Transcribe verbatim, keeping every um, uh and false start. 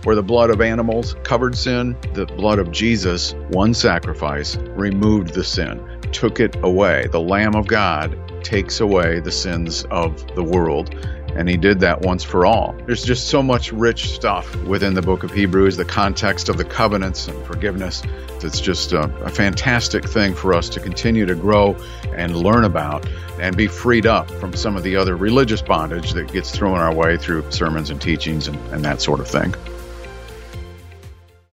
where the blood of animals covered sin, the blood of Jesus, one sacrifice, removed the sin, took it away. The Lamb of God takes away the sins of the world. And he did that once for all. There's just so much rich stuff within the book of Hebrews, the context of the covenants and forgiveness. It's just a, a fantastic thing for us to continue to grow and learn about and be freed up from some of the other religious bondage that gets thrown our way through sermons and teachings and, and that sort of thing.